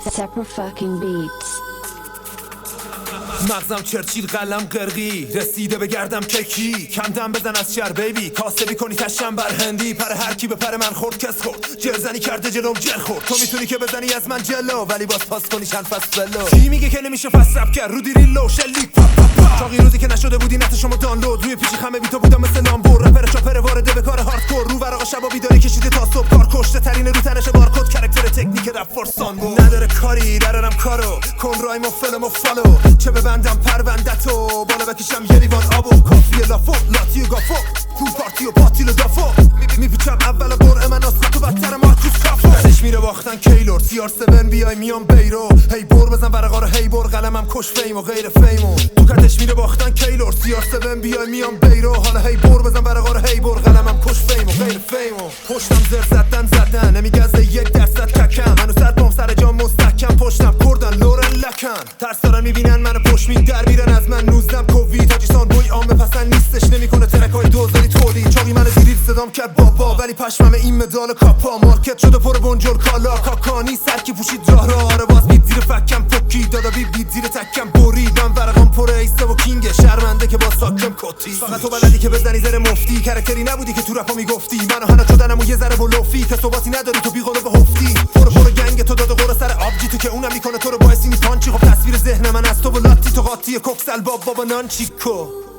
Separate fucking beats. مغزم چرچیل قلم قرقی رسیده به گردم ککی کندم بزن از شر بیبی کاسبی کنی تشم بر هندی پر هر کی به پر من خورد کس خورد جرزنی کرده جلوم جر خورد تو میتونی که بزنی از من جلو ولی باز پاس کنی چند فصل بلو کی میگه که نمیشه فصل رپ کرد رو دیریلو شلیک چاقی روزی که نشده بودی نت شما دانلود روی پیچی خمه بی تو بودم مثل لامبور رپر چاپر وارده به کار هاردکور رو ورق شبا بیداری کشیده تا صبح کار کشته ترین رو تنش بارکد کرکتر تکنیک رپ فورسان بود نداره کاری درارم کارو کن رایم و فلم و فالو چه ببندم پروندتو بالا بکشم یه لیوان آبو کافیه لافو لاتی و گافو تو پارتی و پاتیل و دافو میپیچم اول قرعه من آسمت و بدتر مارکوس کافو بعدش میره باختن کیلور CR7 بیای میام بیرو هی بر بزن ورقا رو هی بر قلمم کش فیم و غیر فیمو تو کتش میره باختن کیلور CR7 بیای میام بیرو حالا هی بر بزن ورقا رو هی بر قلمم کش فیم و غیر فیمو پشتم زر زدن نمیگزه 1% ککم منو سر پام سر جام مستحکم پشتم کردن لورن لکن ترس دارن میبینن منو پشت می در میرن از من 19 کووید تاجیسان بوی عامه پسند نیستش نمیکنه ترکای دوزاری تولید چاقی منو دیدید صدام کرد بابا ولی پشمم این مدال کاپا مارکت شده پر بنجل کالا کاکانی سرکی پوشید راه را آره باز بیت زیر فکم پوکی دادا بیت زیر تکم بریدم ورقام پر ایسته و کینگ شرمنده که با ساکم کتی فقط تو بلدی که بزنی زر مفتی کرکتری نبودی که تو رپا میگفتی منو هنا شدنم و یه ذره بلوفی ثباتی نداری تو بیقوله به هفتی پر گنگ تو داده قرا سر آبجی تو که اونم میکنه تو رو باعث می پانچی خب تصویر ذهن من از تو و لاتی تو قاطی کوکسل بابا نان چیکو